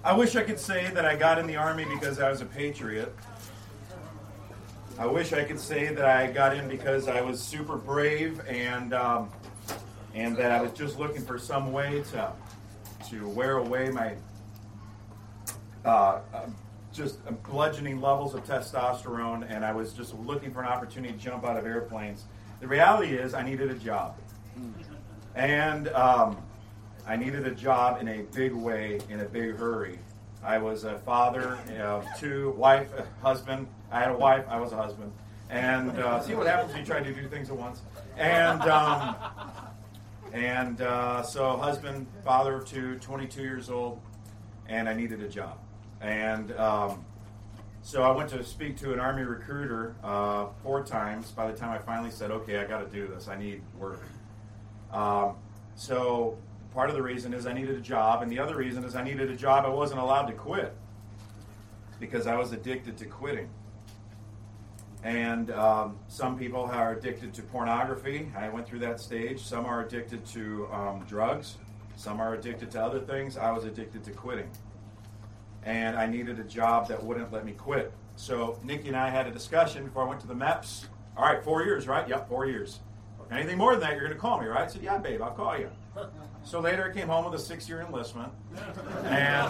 I wish I could say that I got in the Army because I was a patriot. I wish I could say that I got in because I was super brave and that I was just looking for some way to wear away my just bludgeoning levels of testosterone, and I was just looking for an opportunity to jump out of airplanes. The reality is I needed a job. And I needed a job in a big way, in a big hurry. I was a father of two, husband. I had a wife, I was a husband. And see what happens when you try to do things at once. So husband, father of two, 22 years old, and I needed a job. And so I went to speak to an Army recruiter 4 times. By the time I finally said, okay, I got to do this. I need work. So part of the reason is I needed a job, and the other reason is I needed a job I wasn't allowed to quit because I was addicted to quitting. And some people are addicted to pornography. I went through that stage. Some are addicted to drugs. Some are addicted to other things. I was addicted to quitting. And I needed a job that wouldn't let me quit. So Nikki and I had a discussion before I went to the MEPS. All right, 4 years, right? Yep, 4 years. Anything more than that, you're going to call me, right? I said, yeah, babe, I'll call you. So later I came home with a 6-year enlistment. And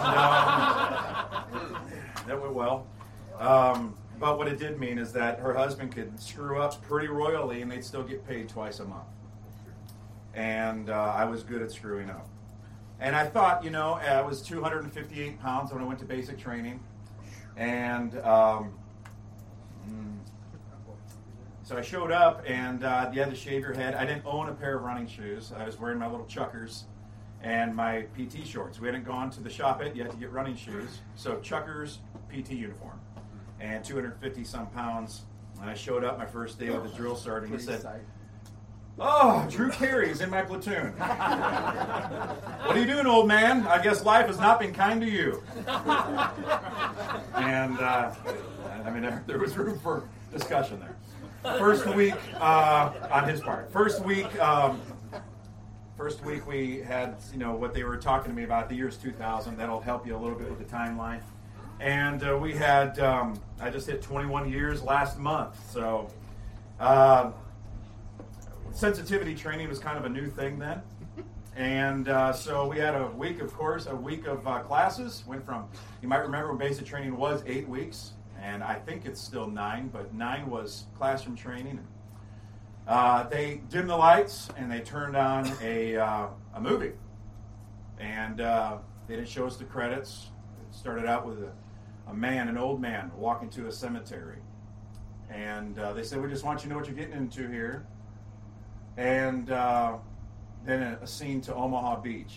that went well. But what it did mean is that her husband could screw up pretty royally and they'd still get paid twice a month. And I was good at screwing up. And I thought, I was 258 pounds when I went to basic training. And so I showed up, and you had to shave your head. I didn't own a pair of running shoes. I was wearing my little Chuckers and my PT shorts. We hadn't gone to the shop yet to get running shoes. So Chuckers, PT uniform, and 250-some pounds. And I showed up my first day with the drill sergeant. He said, oh, Drew Carey's in my platoon. What are you doing, old man? I guess life has not been kind to you. And, there was room for discussion there. First week, on his part. First week we had, what they were talking to me about, the year's 2000. That'll help you a little bit with the timeline. And we had, I just hit 21 years last month. So sensitivity training was kind of a new thing then. And so we had a week of classes. Went from, you might remember when basic training was 8 weeks. And I think it's still 9, but 9 was classroom training. They dimmed the lights and they turned on a movie. And they didn't show us the credits. It started out with an old man, walking to a cemetery. And they said, we just want you to know what you're getting into here. And then a scene to Omaha Beach.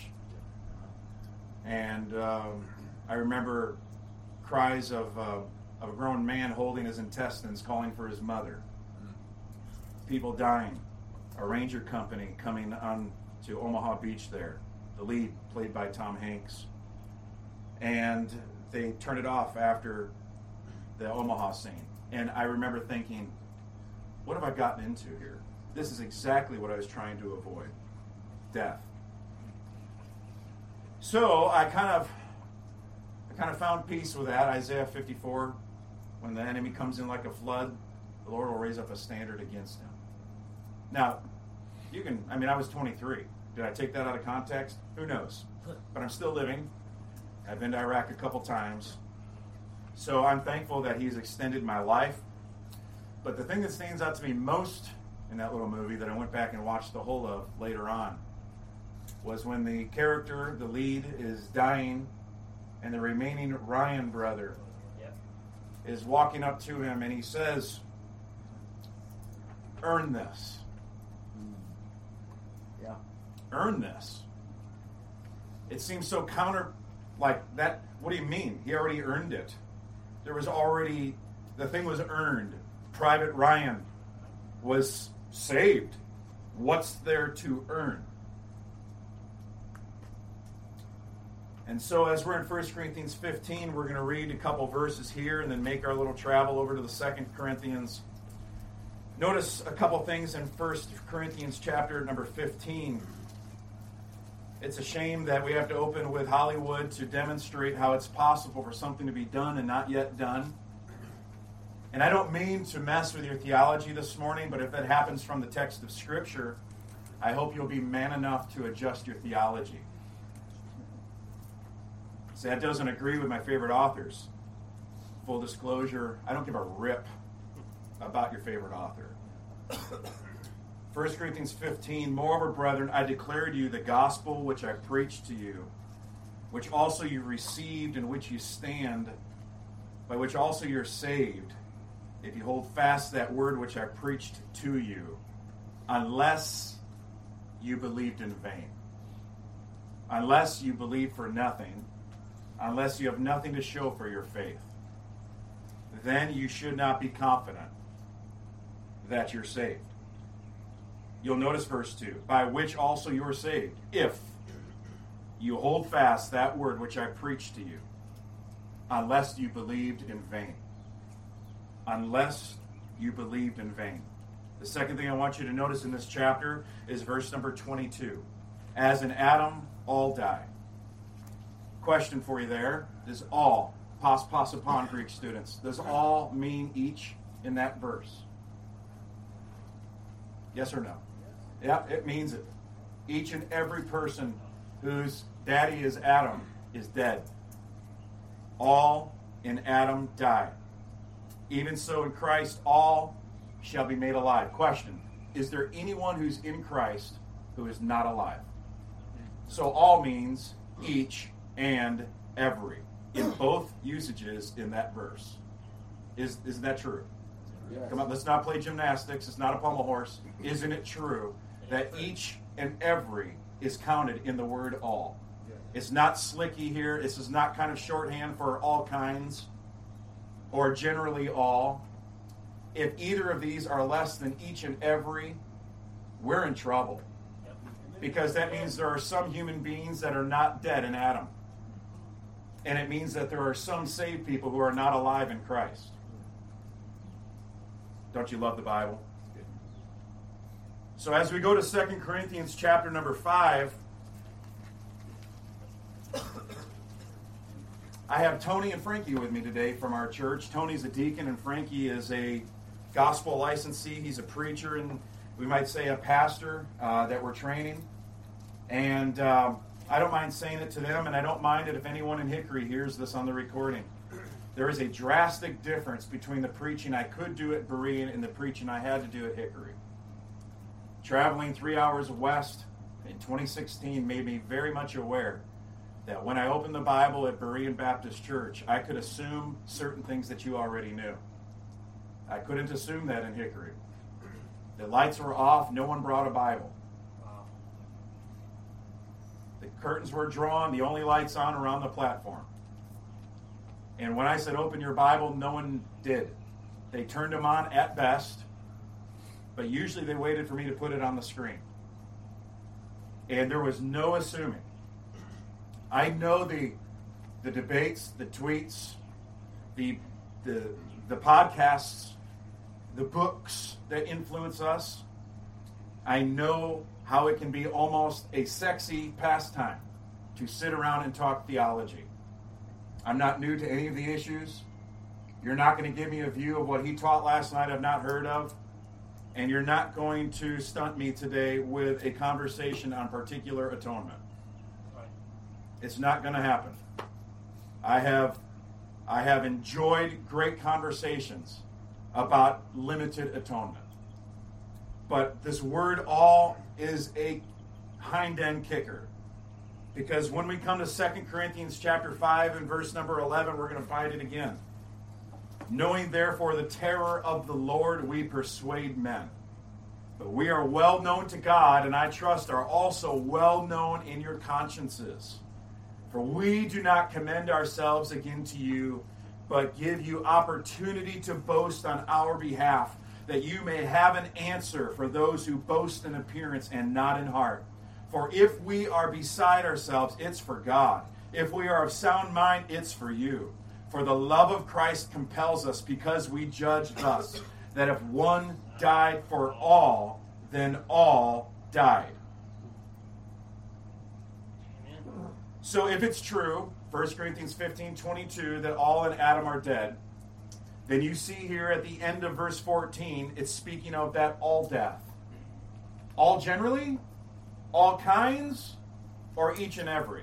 And I remember cries of a grown man holding his intestines, calling for his mother. People dying. A ranger company coming on to Omaha Beach there. The lead, played by Tom Hanks. And they turned it off after the Omaha scene. And I remember thinking, what have I gotten into here? This is exactly what I was trying to avoid. Death. So I kind of found peace with that. Isaiah 54, when the enemy comes in like a flood, the Lord will raise up a standard against him. Now, I was 23. Did I take that out of context? Who knows? But I'm still living. I've been to Iraq a couple times. So I'm thankful that he's extended my life. But the thing that stands out to me most in that little movie that I went back and watched the whole of later on was when the character, the lead, is dying and the remaining Ryan brother is walking up to him and he says, earn this. Yeah. Earn this. It seems so like that. What do you mean? He already earned it. The thing was earned. Private Ryan was saved. What's there to earn? And so as we're in 1 Corinthians 15, we're going to read a couple verses here and then make our little travel over to the 2 Corinthians. Notice a couple things in 1 Corinthians chapter number 15. It's a shame that we have to open with Hollywood to demonstrate how it's possible for something to be done and not yet done. And I don't mean to mess with your theology this morning, but if that happens from the text of Scripture, I hope you'll be man enough to adjust your theology. See, that doesn't agree with my favorite authors. Full disclosure, I don't give a rip about your favorite author. 1 Corinthians 15, moreover, brethren, I declare to you the gospel which I preached to you, which also you received, in which you stand, by which also you're saved, if you hold fast that word which I preached to you, unless you believed in vain. Unless you believe for nothing, unless you have nothing to show for your faith, then you should not be confident that you're saved. You'll notice verse 2, by which also you are saved, if you hold fast that word which I preached to you, unless you believed in vain. Unless you believed in vain. The second thing I want you to notice in this chapter is verse number 22. As in Adam, all die. Question for you there. Does all, pas upon Greek students, does all mean each in that verse? Yes or no? Yeah, it means it. Each and every person whose daddy is Adam is dead. All in Adam die. Even so in Christ, all shall be made alive. Question, is there anyone who's in Christ who is not alive? So all means each and every in both usages in that verse. Isn't that true? Yes. Come on, let's not play gymnastics. It's not a pommel horse. Isn't it true that each and every is counted in the word all? Yes. It's not slicky here. This is not kind of shorthand for all kinds or generally all. If either of these are less than each and every, we're in trouble. Because that means there are some human beings that are not dead in Adam. And it means that there are some saved people who are not alive in Christ. Don't you love the Bible? So as we go to 2 Corinthians chapter number 5, I have Tony and Frankie with me today from our church. Tony's a deacon and Frankie is a gospel licensee. He's a preacher and we might say a pastor that we're training. And I don't mind saying it to them, and I don't mind it if anyone in Hickory hears this on the recording. There is a drastic difference between the preaching I could do at Berean and the preaching I had to do at Hickory. Traveling 3 hours west in 2016 made me very much aware that when I opened the Bible at Berean Baptist Church, I could assume certain things that you already knew. I couldn't assume that in Hickory. The lights were off, no one brought a Bible. The curtains were drawn, the only lights on around the platform. And when I said, open your Bible, no one did. They turned them on at best, but usually they waited for me to put it on the screen. And there was no assuming. I know the debates, the tweets, the podcasts, the books that influence us. I know how it can be almost a sexy pastime to sit around and talk theology. I'm not new to any of the issues. You're not going to give me a view of what he taught last night I've not heard of. And you're not going to stunt me today with a conversation on particular atonement. It's not going to happen. I have enjoyed great conversations about limited atonement. But this word all is a hind end kicker. Because when we come to 2 Corinthians chapter 5 and verse number 11, we're going to find it again. Knowing therefore the terror of the Lord, we persuade men. But we are well known to God, and I trust are also well known in your consciences. For we do not commend ourselves again to you, but give you opportunity to boast on our behalf, that you may have an answer for those who boast in appearance and not in heart. For if we are beside ourselves, it's for God. If we are of sound mind, it's for you. For the love of Christ compels us, because we judge thus, that if one died for all, then all died. So if it's true, 1 Corinthians 15:22, that all in Adam are dead, then you see here at the end of verse 14, it's speaking of that all death. All generally, all kinds, or each and every.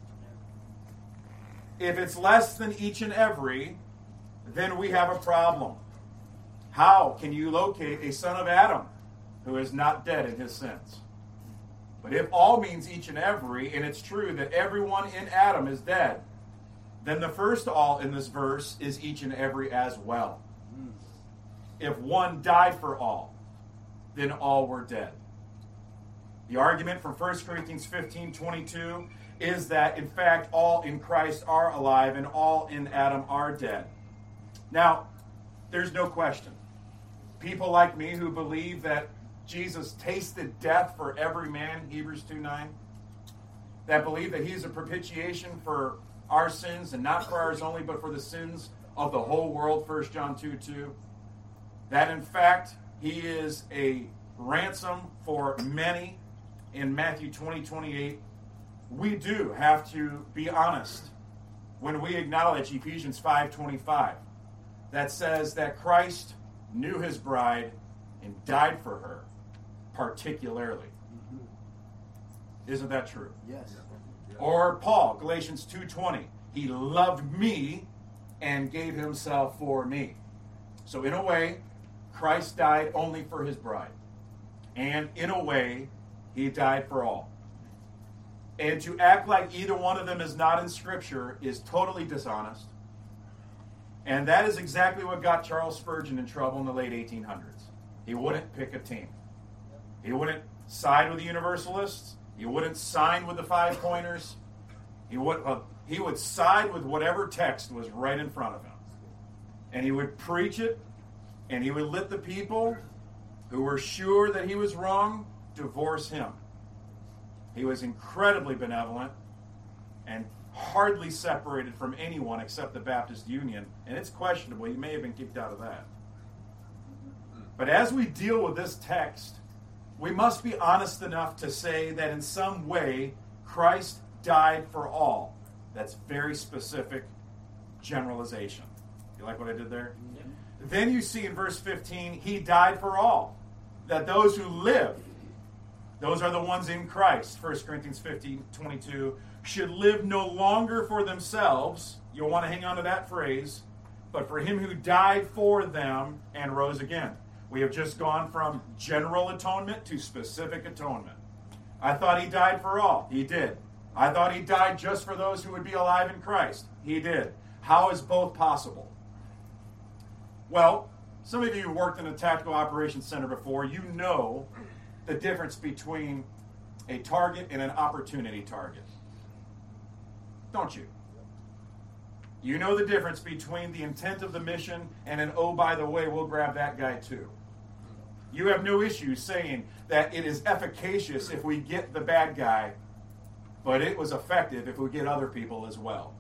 If it's less than each and every, then we have a problem. How can you locate a son of Adam who is not dead in his sins? But if all means each and every, and it's true that everyone in Adam is dead, then the first all in this verse is each and every as well. If one died for all, then all were dead. The argument from 1 Corinthians 15:22 is that, in fact, all in Christ are alive and all in Adam are dead. Now, there's no question. People like me who believe that Jesus tasted death for every man, Hebrews 2:9, that believe that he's a propitiation for our sins, and not for ours only, but for the sins of the whole world, 1 John 2:2, that in fact he is a ransom for many in Matthew 20:28. We do have to be honest when we acknowledge Ephesians 5:25, that says that Christ knew his bride and died for her particularly. Isn't that true? Yes. Or Paul, Galatians 2:20, he loved me and gave himself for me. So in a way, Christ died only for his bride. And in a way, he died for all. And to act like either one of them is not in Scripture is totally dishonest. And that is exactly what got Charles Spurgeon in trouble in the late 1800s. He wouldn't pick a team. He wouldn't side with the Universalists. He wouldn't sign with the Five Pointers. He would side with whatever text was right in front of him. And he would preach it, and he would let the people who were sure that he was wrong divorce him. He was incredibly benevolent and hardly separated from anyone except the Baptist Union. And it's questionable. He may have been kicked out of that. But as we deal with this text, we must be honest enough to say that in some way, Christ died for all. That's very specific generalization. You like what I did there? Yeah. Then you see in verse 15, he died for all. That those who live, those are the ones in Christ, 1 Corinthians 15:22, should live no longer for themselves. You'll want to hang on to that phrase. But for him who died for them and rose again. We have just gone from general atonement to specific atonement. I thought he died for all. He did. I thought he died just for those who would be alive in Christ. He did. How is both possible? Well, some of you who worked in a tactical operations center before, you know the difference between a target and an opportunity target. Don't you? You know the difference between the intent of the mission and an, oh, by the way, we'll grab that guy too. You have no issue saying that it is efficacious if we get the bad guy, but it was effective if we get other people as well.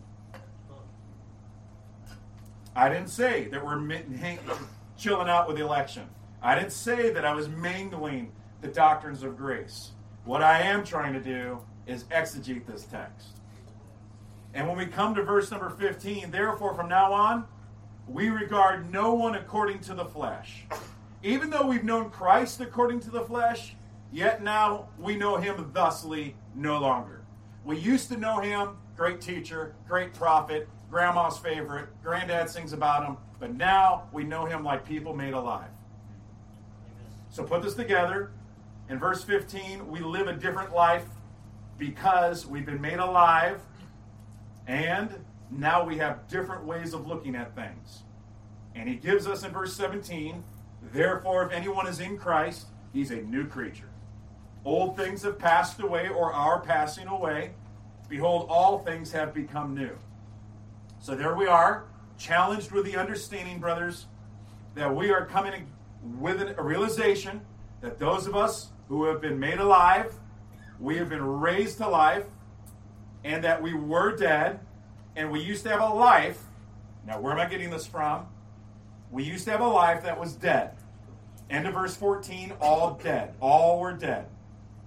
I didn't say that we're chilling out with the election. I didn't say that I was mangling the doctrines of grace. What I am trying to do is exegete this text. And when we come to verse number 15, therefore from now on, we regard no one according to the flesh. Even though we've known Christ according to the flesh, yet now we know him thusly no longer. We used to know him, great teacher, great prophet, grandma's favorite, granddad sings about him, but now we know him like people made alive. So put this together. In verse 15, we live a different life because we've been made alive, and now we have different ways of looking at things. And he gives us in verse 17, therefore, if anyone is in Christ, he's a new creature. Old things have passed away or are passing away. Behold, all things have become new. So there we are, challenged with the understanding, brothers, that we are coming with a realization that those of us who have been made alive, we have been raised to life, and that we were dead, and we used to have a life. Now, where am I getting this from? We used to have a life that was dead. End of verse 14, all dead. All were dead.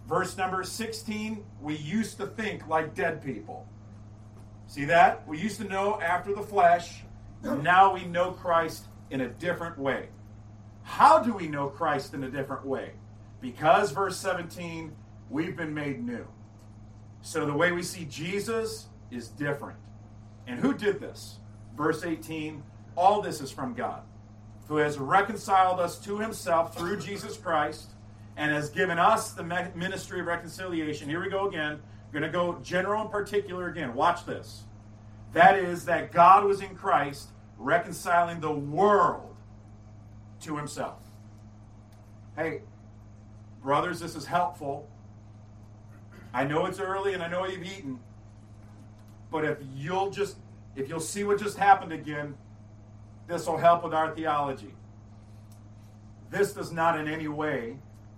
Verse number 16, we used to think like dead people. See that? We used to know after the flesh. Now we know Christ in a different way. How do we know Christ in a different way? Because, verse 17, we've been made new. So the way we see Jesus is different. And who did this? Verse 18, all this is from God, who has reconciled us to himself through Jesus Christ and has given us the ministry of reconciliation. Here we go again. We're going to go general and particular again. Watch this. That is that God was in Christ reconciling the world to himself. Hey, brothers, this is helpful. I know it's early and I know you've eaten, but if you'll see what just happened again, this will help with our theology. This does not in any way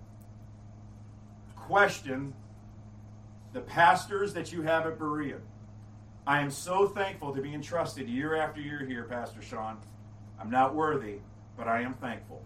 question the pastors that you have at Berea. I am so thankful to be entrusted year after year here, Pastor Sean. I'm not worthy, but I am thankful.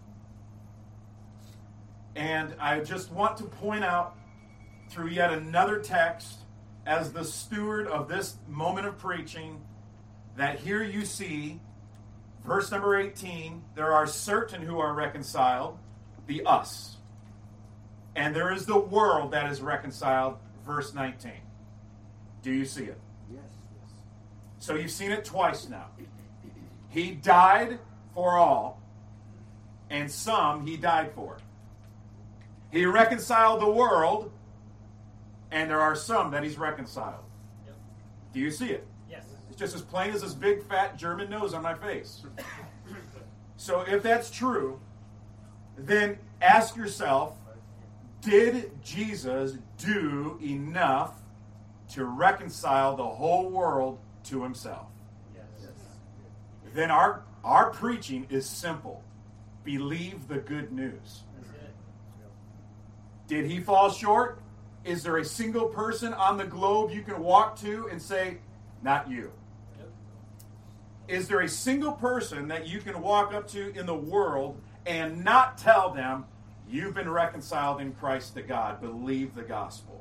And I just want to point out through yet another text, as the steward of this moment of preaching, that here you see, verse number 18, there are certain who are reconciled, the us. And there is the world that is reconciled, verse 19. Do you see it? Yes. So you've seen it twice now. He died for all, and some he died for. He reconciled the world, and there are some that he's reconciled. Yep. Do you see it? Yes. It's just as plain as this big fat German nose on my face. So if that's true, then ask yourself, did Jesus do enough to reconcile the whole world to himself? Yes. Then our preaching is simple. Believe the good news. That's it. Did he fall short? Is there a single person on the globe you can walk to and say, not you? Yep. Is there a single person that you can walk up to in the world and not tell them, you've been reconciled in Christ to God? Believe the gospel.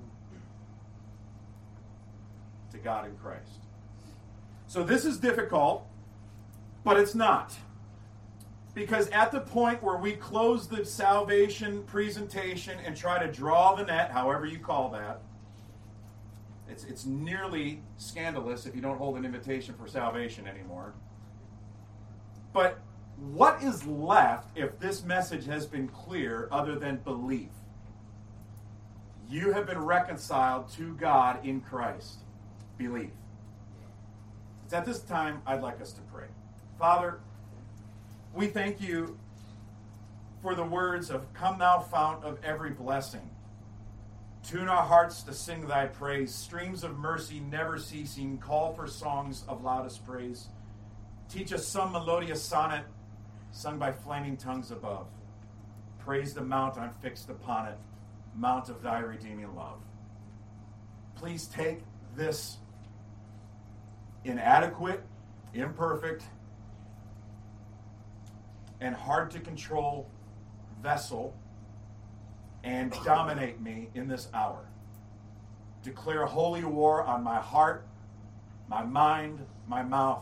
To God in Christ. So this is difficult, but it's not. Because at the point where we close the salvation presentation and try to draw the net, however you call that, it's nearly scandalous if you don't hold an invitation for salvation anymore. But what is left if this message has been clear other than belief? You have been reconciled to God in Christ. Believe. It's at this time I'd like us to pray. Father, we thank you for the words of, come thou fount of every blessing. Tune our hearts to sing thy praise. Streams of mercy never ceasing. Call for songs of loudest praise. Teach us some melodious sonnet sung by flaming tongues above. Praise the mount I'm fixed upon it, mount of thy redeeming love. Please take this inadequate, imperfect, and hard to control vessel and dominate me in this hour. Declare holy war on my heart, my mind, my mouth,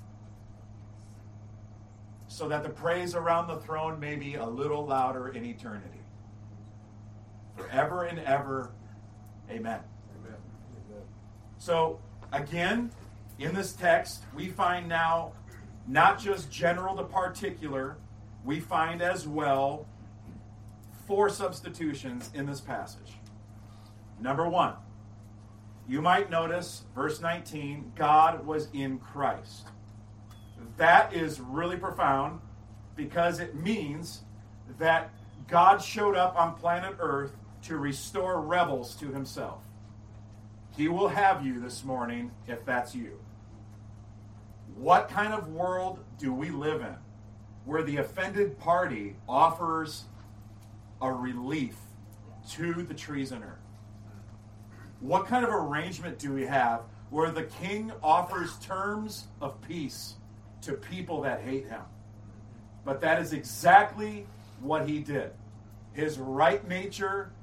so that the praise around the throne may be a little louder in eternity. Forever and ever, amen. Amen. So, again, in this text, we find now not just general to particular, we find as well 4 substitutions in this passage. Number 1, you might notice, verse 19, God was in Christ. That is really profound because it means that God showed up on planet Earth to restore rebels to himself. He will have you this morning if that's you. What kind of world do we live in where the offended party offers a relief to the treasoner? What kind of arrangement do we have where the king offers terms of peace to people that hate him? But that is exactly what he did. His right nature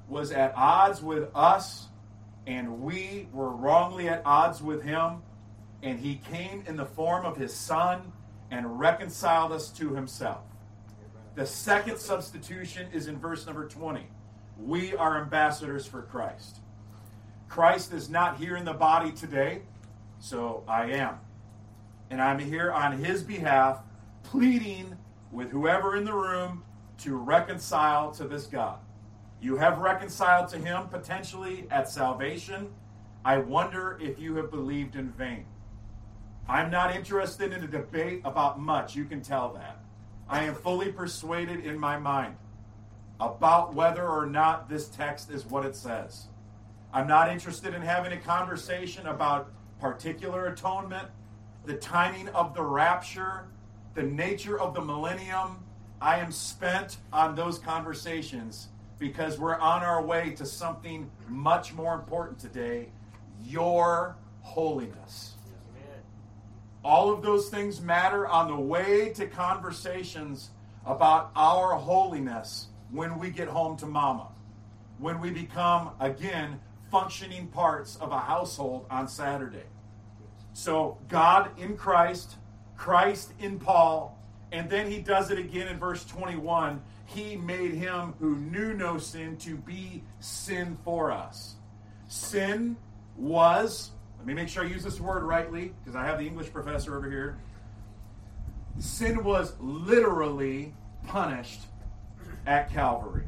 was at odds with us, and we were wrongly at odds with him, and he came in the form of his Son and reconciled us to himself. The second substitution is in verse number 20. We are ambassadors for Christ. Christ is not here in the body today, so I am. And I'm here on his behalf, pleading with whoever in the room to reconcile to this God. You have reconciled to him potentially at salvation. I wonder if you have believed in vain. I'm not interested in a debate about much. You can tell that. I am fully persuaded in my mind about whether or not this text is what it says. I'm not interested in having a conversation about particular atonement, the timing of the rapture, the nature of the millennium. I am spent on those conversations because we're on our way to something much more important today, your holiness. Amen. All of those things matter on the way to conversations about our holiness when we get home to mama, when we become, again, functioning parts of a household on Saturday. So God in Christ, Christ in Paul, and then he does it again in verse 21. He made him who knew no sin to be sin for us. Sin was, let me make sure I use this word rightly, because I have the English professor over here. Sin was literally punished at Calvary.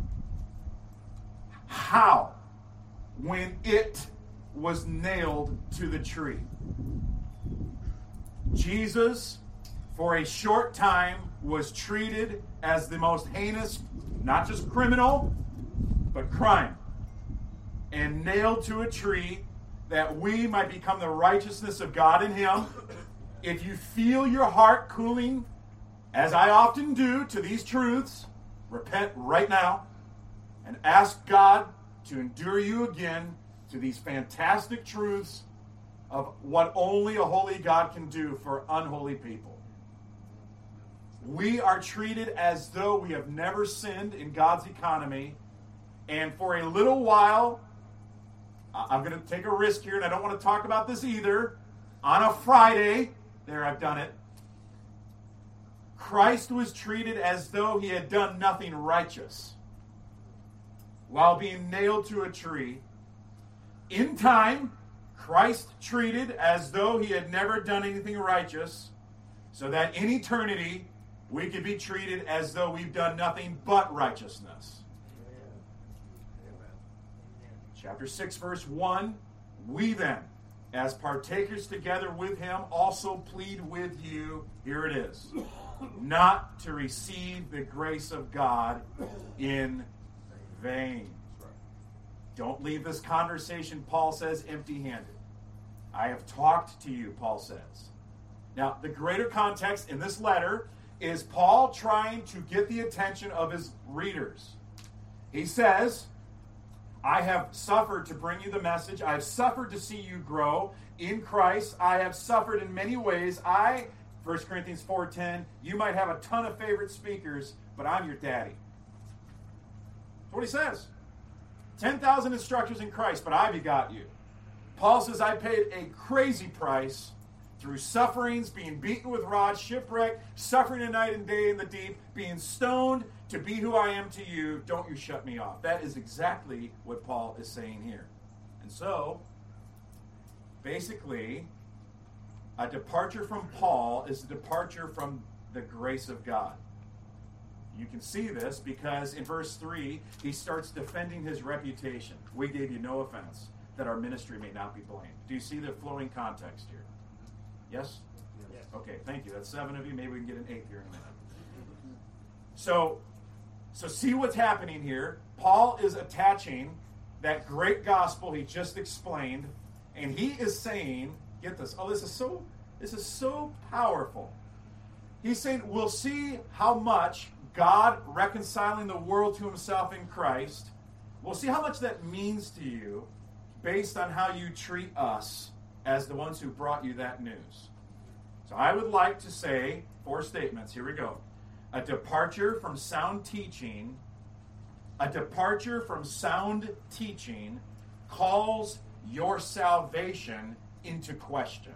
How? When it was nailed to the tree. Jesus, for a short time, was treated as the most heinous, not just criminal, but crime, and nailed to a tree that we might become the righteousness of God in him. If you feel your heart cooling, as I often do, to these truths, repent right now and ask God to endure you again to these fantastic truths of what only a holy God can do for unholy people. We are treated as though we have never sinned in God's economy, and for a little while, I'm going to take a risk here, and I don't want to talk about this either. On a Friday, there I've done it, Christ was treated as though he had done nothing righteous while being nailed to a tree. In time, Christ treated as though he had never done anything righteous, so that in eternity, we could be treated as though we've done nothing but righteousness. Amen. Chapter 6, verse 1, we then, as partakers together with him, also plead with you, here it is, not to receive the grace of God in vain. Don't leave this conversation, Paul says, empty-handed. I have talked to you, Paul says. Now, the greater context in this letter is Paul trying to get the attention of his readers. He says, I have suffered to bring you the message. I have suffered to see you grow in Christ. I have suffered in many ways. 1 Corinthians 4:10, you might have a ton of favorite speakers, but I'm your daddy. That's what he says. 10,000 instructors in Christ, but I begot you. Paul says, I paid a crazy price through sufferings, being beaten with rods, shipwrecked, suffering a night and day in the deep, being stoned to be who I am to you. Don't you shut me off. That is exactly what Paul is saying here. And so, basically, a departure from Paul is a departure from the grace of God. You can see this because in verse 3, he starts defending his reputation. We gave you no offense, that our ministry may not be blamed. Do you see the flowing context here? Yes? Yes. Okay, thank you. That's 7 of you. Maybe we can get an 8th here in a minute. So see what's happening here. Paul is attaching that great gospel he just explained, and he is saying, get this. Oh, this is so powerful. He's saying, we'll see how much God reconciling the world to himself in Christ, we'll see how much that means to you based on how you treat us as the ones who brought you that news. So I would like to say 4 statements. Here we go. A departure from sound teaching A departure from sound teaching calls your salvation into question.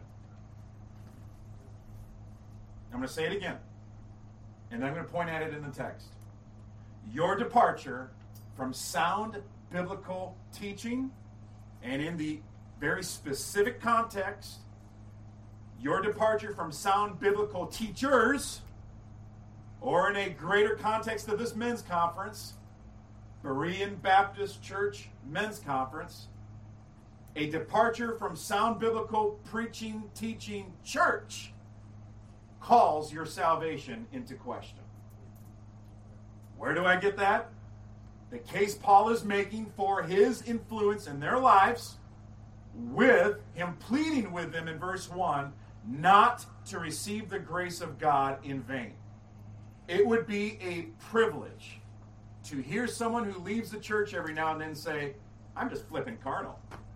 I'm going to say it again, and I'm going to point at it in the text. Your departure from sound biblical teaching, and in the very specific context, your departure from sound biblical teachers, or in a greater context of this men's conference, Berean Baptist Church Men's Conference, a departure from sound biblical preaching, teaching church calls your salvation into question. Where do I get that? The case Paul is making for his influence in their lives, with him pleading with them in verse 1 not to receive the grace of God in vain. It would be a privilege to hear someone who leaves the church every now and then say, I'm just flipping carnal.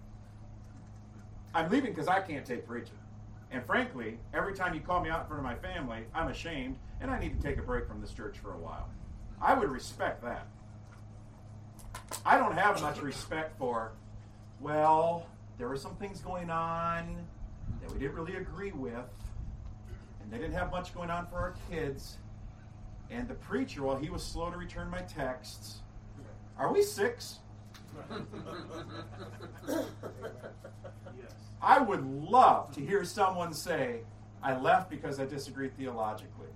I'm leaving because I can't take preaching. And frankly, every time you call me out in front of my family, I'm ashamed, and I need to take a break from this church for a while. I would respect that. I don't have much respect for, well, there were some things going on that we didn't really agree with, and they didn't have much going on for our kids. And the preacher, well, he was slow to return my texts. Are we six? I would love to hear someone say, I left because I disagreed theologically.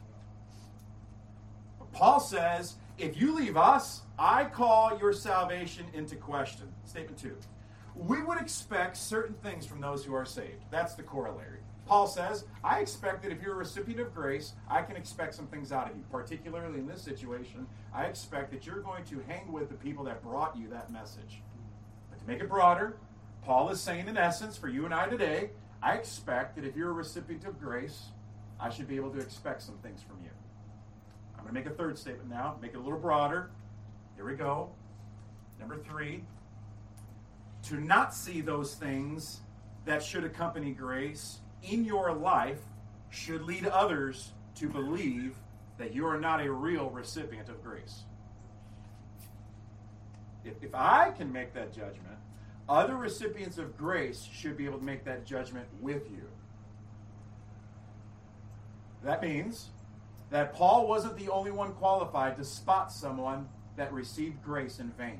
But Paul says, if you leave us, I call your salvation into question. Statement 2. We would expect certain things from those who are saved. That's the corollary. Paul says, I expect that if you're a recipient of grace, I can expect some things out of you. Particularly in this situation, I expect that you're going to hang with the people that brought you that message. But to make it broader, Paul is saying, in essence, for you and I today, I expect that if you're a recipient of grace, I should be able to expect some things from you. I'm going to make a third statement now, make it a little broader. Here we go. Number 3, to not see those things that should accompany grace in your life should lead others to believe that you are not a real recipient of grace. If I can make that judgment, other recipients of grace should be able to make that judgment with you. That means that Paul wasn't the only one qualified to spot someone that received grace in vain.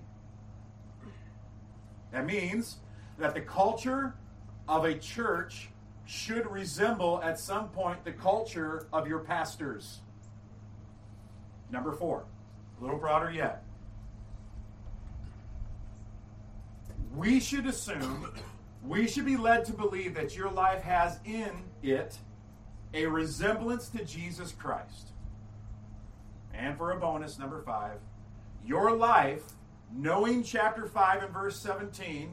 That means that the culture of a church should resemble at some point the culture of your pastors. Number 4, a little broader yet. We should assume, we should be led to believe that your life has in it a resemblance to Jesus Christ. And for a bonus, number 5, your life, knowing chapter 5 and verse 17,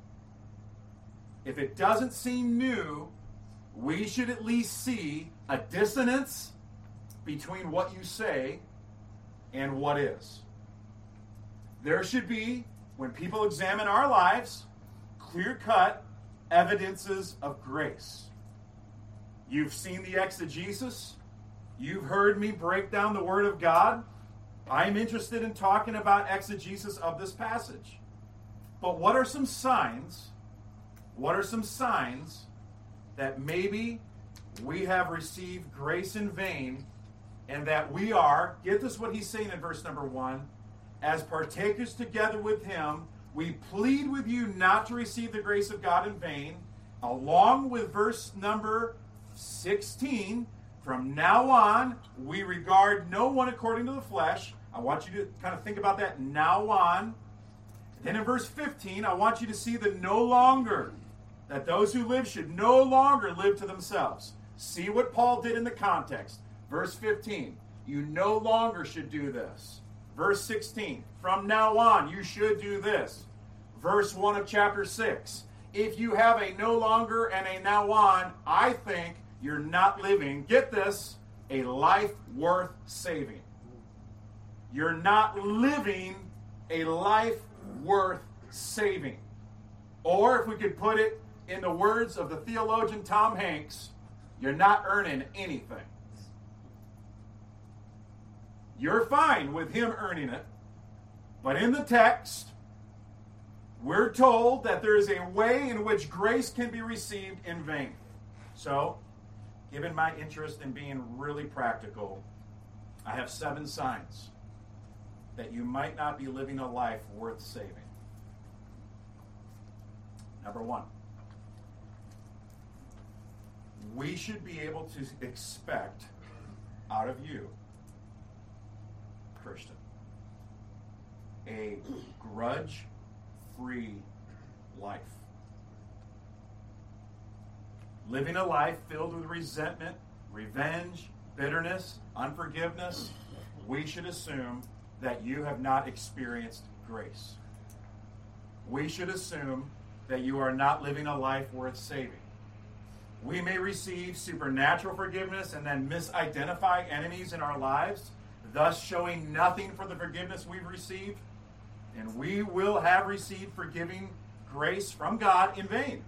if it doesn't seem new, we should at least see a dissonance between what you say and what is. There should be, when people examine our lives, clear-cut evidences of grace. You've seen the exegesis. You've heard me break down the Word of God. I'm interested in talking about exegesis of this passage. But what are some signs? What are some signs that maybe we have received grace in vain, and that we are, get this what he's saying in verse number 1, as partakers together with him, we plead with you not to receive the grace of God in vain, along with verse number 16, from now on, we regard no one according to the flesh. I want you to kind of think about that, now on. Then in verse 15, I want you to see the no longer, that those who live should no longer live to themselves. See what Paul did in the context. Verse 15, you no longer should do this. Verse 16, from now on, you should do this. Verse 1 of chapter 6, if you have a no longer and a now on, I think you're not living, get this, a life worth saving. You're not living a life worth saving. Or if we could put it in the words of the theologian Tom Hanks, you're not earning anything. You're fine with him earning it. But in the text, we're told that there is a way in which grace can be received in vain. So, given my interest in being really practical, I have 7 signs that you might not be living a life worth saving. Number 1, we should be able to expect out of you, Christian, a grudge-free life. Living a life filled with resentment, revenge, bitterness, unforgiveness, we should assume that you have not experienced grace. We should assume that you are not living a life worth saving. We may receive supernatural forgiveness and then misidentify enemies in our lives, thus showing nothing for the forgiveness we've received, and we will have received forgiving grace from God in vain.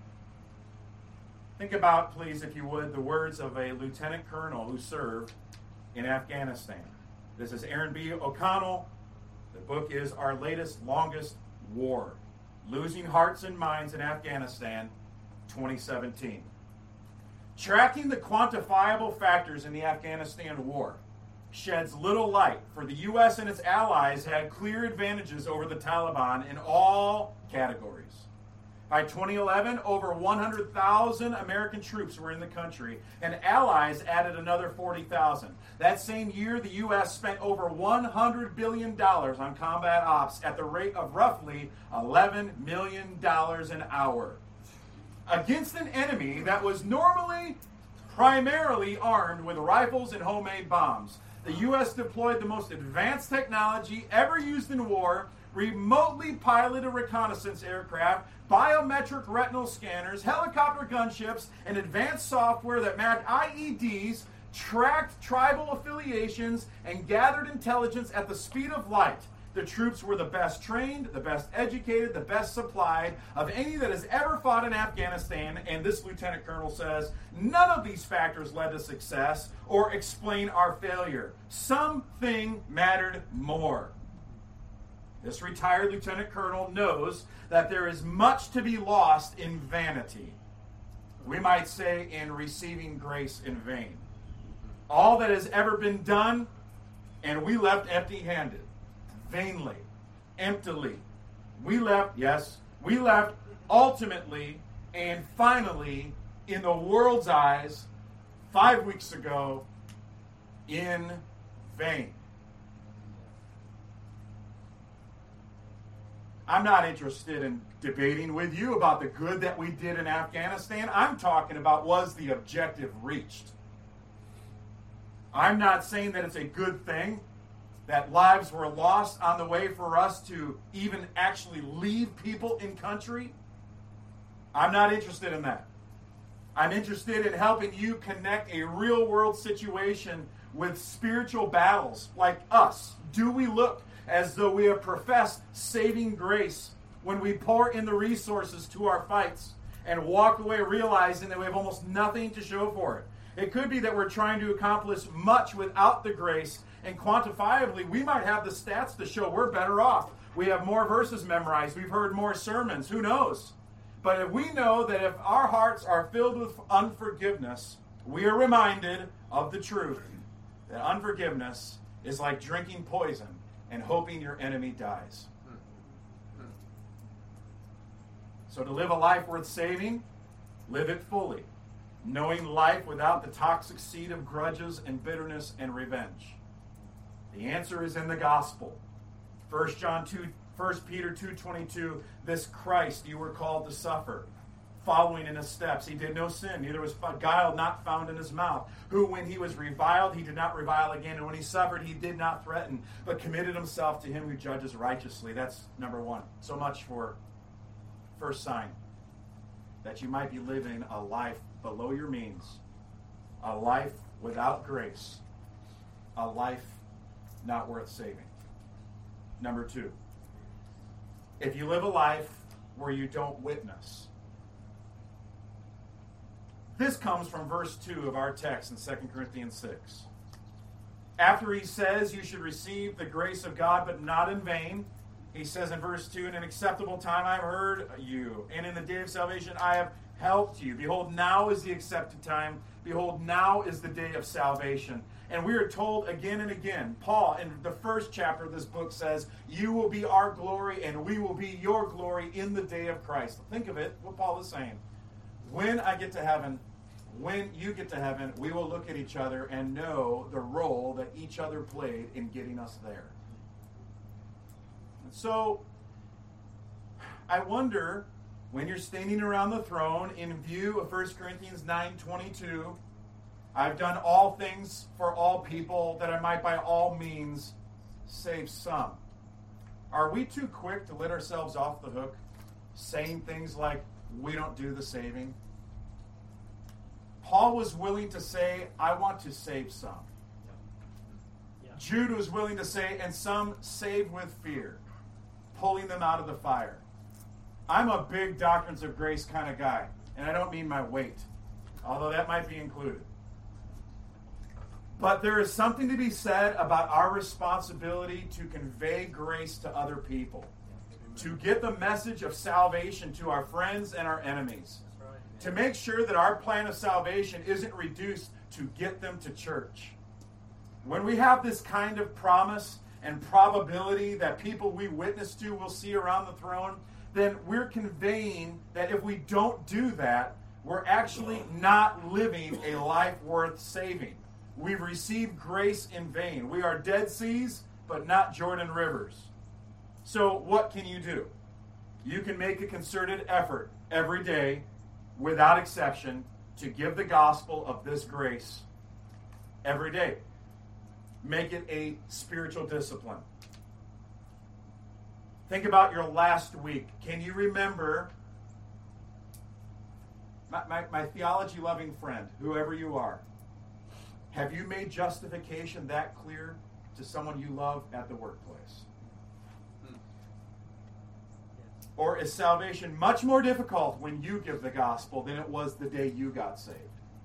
Think about, please, if you would, the words of a lieutenant colonel who served in Afghanistan. This is Aaron B. O'Connell. The book is Our Latest Longest War: Losing Hearts and Minds in Afghanistan, 2017. Tracking the quantifiable factors in the Afghanistan war sheds little light, for the U.S. and its allies had clear advantages over the Taliban in all categories. By 2011, over 100,000 American troops were in the country, and allies added another 40,000. That same year, the U.S. spent over $100 billion on combat ops at the rate of roughly $11 million an hour, against an enemy that was normally primarily armed with rifles and homemade bombs. The U.S. deployed the most advanced technology ever used in war, remotely piloted reconnaissance aircraft, biometric retinal scanners, helicopter gunships, and advanced software that mapped IEDs, tracked tribal affiliations, and gathered intelligence at the speed of light. The troops were the best trained, the best educated, the best supplied of any that has ever fought in Afghanistan, and this lieutenant colonel says, none of these factors led to success or explain our failure. Something mattered more. This retired lieutenant colonel knows that there is much to be lost in vanity. We might say in receiving grace in vain. All that has ever been done, and we left empty-handed. Vainly, emptily. We left ultimately and finally, in the world's eyes, 5 weeks ago, in vain. I'm not interested in debating with you about the good that we did in Afghanistan. I'm talking about, was the objective reached? I'm not saying that it's a good thing that lives were lost on the way for us to even actually leave people in country. I'm not interested in that. I'm interested in helping you connect a real world situation with spiritual battles like us. Do we look as though we have professed saving grace when we pour in the resources to our fights and walk away realizing that we have almost nothing to show for it? It could be that we're trying to accomplish much without the grace, and quantifiably, we might have the stats to show we're better off. We have more verses memorized. We've heard more sermons. Who knows? But if we know that if our hearts are filled with unforgiveness, we are reminded of the truth that unforgiveness is like drinking poison and hoping your enemy dies. So to live a life worth saving, live it fully, knowing life without the toxic seed of grudges and bitterness and revenge. The answer is in the gospel. 1 Peter 2:22, this Christ you were called to suffer, following in his steps. He did no sin, neither was guile not found in his mouth. Who, when he was reviled, he did not revile again. And when he suffered, he did not threaten, but committed himself to him who judges righteously. That's number one. So much for first sign, that you might be living a life below your means, a life without grace, a life not worth saving. Number two, if you live a life where you don't witness. This comes from verse 2 of our text in 2 Corinthians 6. After he says you should receive the grace of God, but not in vain, he says in verse 2, in an acceptable time I have heard you, and in the day of salvation I have helped you. Behold, now is the accepted time. Behold, now is the day of salvation. And we are told again and again, Paul in the first chapter of this book says, you will be our glory and we will be your glory in the day of Christ. Think of it, what Paul is saying. When I get to heaven, when you get to heaven, we will look at each other and know the role that each other played in getting us there. And so, I wonder, when you're standing around the throne in view of 1 Corinthians 9:22, I've done all things for all people that I might by all means save some. Are we too quick to let ourselves off the hook, saying things like, we don't do the saving? Paul was willing to say, I want to save some. Yeah. Jude was willing to say, and some save with fear, pulling them out of the fire. I'm a big doctrines of grace kind of guy, and I don't mean my weight, although that might be included. But there is something to be said about our responsibility to convey grace to other people, to get the message of salvation to our friends and our enemies, to make sure that our plan of salvation isn't reduced to get them to church. When we have this kind of promise and probability that people we witness to will see around the throne, then we're conveying that if we don't do that, we're actually not living a life worth saving. We've received grace in vain. We are Dead Seas, but not Jordan Rivers. So what can you do? You can make a concerted effort every day, without exception, to give the gospel of this grace every day. Make it a spiritual discipline. Think about your last week. Can you remember, my theology-loving friend, whoever you are, have you made justification that clear to someone you love at the workplace? Or is salvation much more difficult when you give the gospel than it was the day you got saved?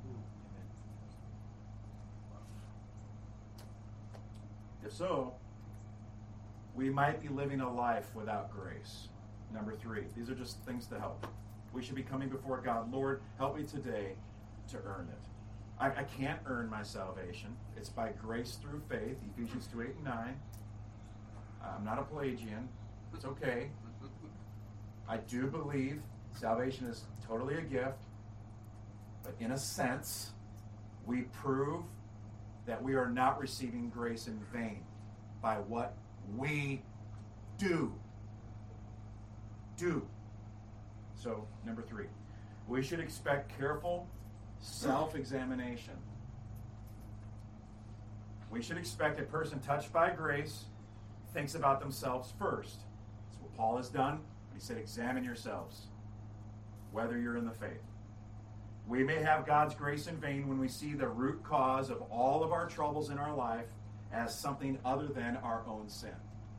If so, we might be living a life without grace. Number 3, these are just things to help. We should be coming before God. Lord, help me today to earn it. I can't earn my salvation. It's by grace through faith, Ephesians 2:8 and 9. I'm not a Pelagian. It's okay. I do believe salvation is totally a gift, but in a sense, we prove that we are not receiving grace in vain by what we do. So, number 3, we should expect careful self-examination. We should expect a person touched by grace thinks about themselves first. That's what Paul has done. He said, examine yourselves, whether you're in the faith. We may have God's grace in vain when we see the root cause of all of our troubles in our life as something other than our own sin.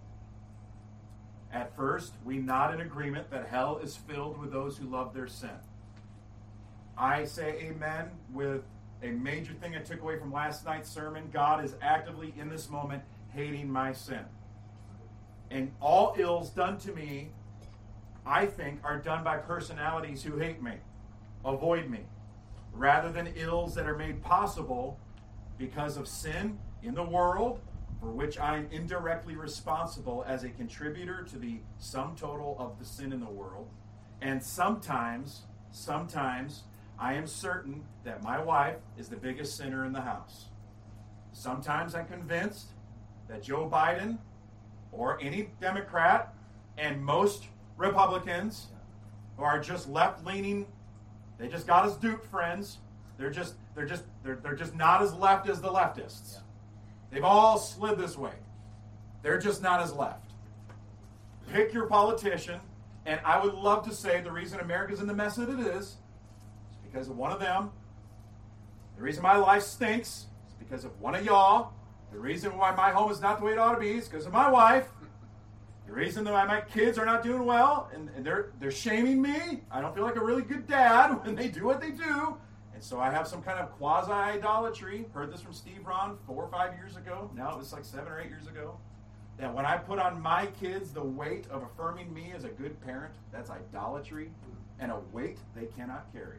At first, we nod in agreement that hell is filled with those who love their sin. I say amen with a major thing I took away from last night's sermon. God is actively, in this moment, hating my sin. And all ills done to me, I think, are done by personalities who hate me, avoid me, rather than ills that are made possible because of sin in the world, for which I am indirectly responsible as a contributor to the sum total of the sin in the world. And sometimes, I am certain that my wife is the biggest sinner in the house. Sometimes I'm convinced that Joe Biden or any Democrat and most Republicans who are just left-leaning, they just got us duped, friends. They're just not as left as the leftists. Yeah. They've all slid this way. They're just not as left. Pick your politician, and I would love to say the reason America's in the mess that it is because of one of them. The reason my life stinks is because of one of y'all. The reason why my home is not the way it ought to be is because of my wife. The reason that my kids are not doing well, and they're shaming me. I don't feel like a really good dad when they do what they do. And so I have some kind of quasi-idolatry. Heard this from Steve Ron 4 or 5 years ago. Now it was like 7 or 8 years ago. That when I put on my kids the weight of affirming me as a good parent, that's idolatry and a weight they cannot carry.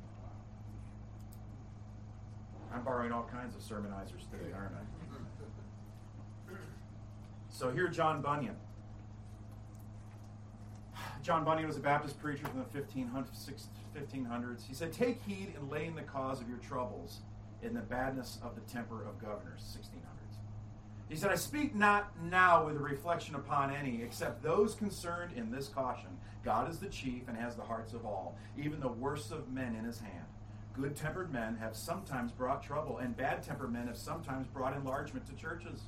I'm borrowing all kinds of sermonizers today, aren't I? So here, John Bunyan. John Bunyan was a Baptist preacher from the 1500s. He said, "Take heed in laying the cause of your troubles in the badness of the temper of governors," 1600s. He said, "I speak not now with a reflection upon any, except those concerned in this caution. God is the chief and has the hearts of all, even the worst of men in his hand. Good-tempered men have sometimes brought trouble, and bad-tempered men have sometimes brought enlargement to churches.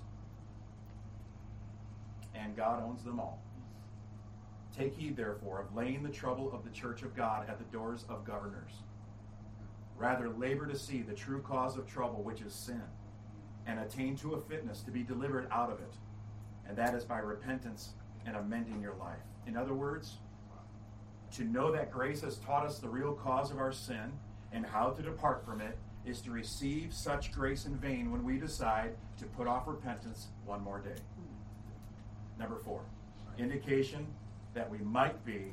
And God owns them all. Take heed, therefore, of laying the trouble of the church of God at the doors of governors. Rather, labor to see the true cause of trouble, which is sin, and attain to a fitness to be delivered out of it. And that is by repentance and amending your life." In other words, to know that grace has taught us the real cause of our sin and how to depart from it is to receive such grace in vain when we decide to put off repentance one more day. Number 4, indication that we might be